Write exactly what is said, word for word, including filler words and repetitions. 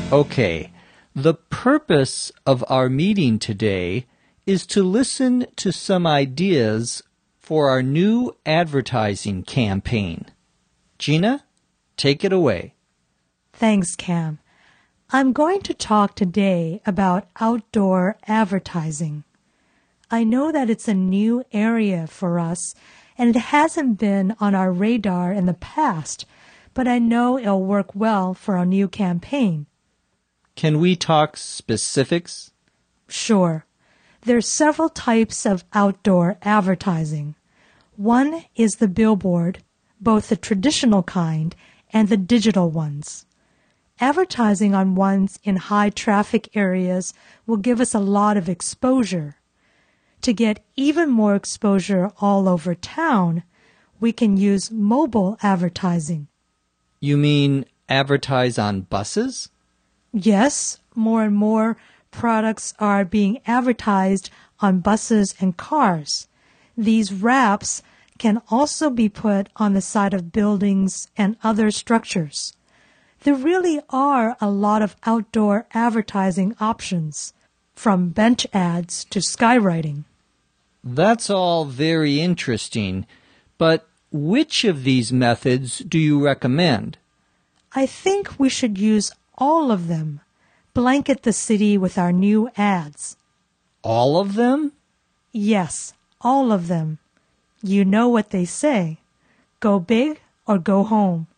Okay, the purpose of our meeting today is to listen to some ideas for our new advertising campaign. Gina, take it away. Thanks, Cam. I'm going to talk today about outdoor advertising. I know that it's a new area for us, and it hasn't been on our radar in the past, but I know it'll work well for our new campaign. Can we talk specifics? Sure. There's several types of outdoor advertising. One is the billboard, both the traditional kind and the digital ones. Advertising on ones in high traffic areas will give us a lot of exposure. To get even more exposure all over town, we can use mobile advertising. You mean advertise on buses? Yes, more and more products are being advertised on buses and cars. These wraps can also be put on the side of buildings and other structures. There really are a lot of outdoor advertising options, from bench ads to skywriting. That's all very interesting, but which of these methods do you recommend? I think we should use all of them. Blanket the city with our new ads. All of them? Yes, all of them. You know what they say. Go big or go home.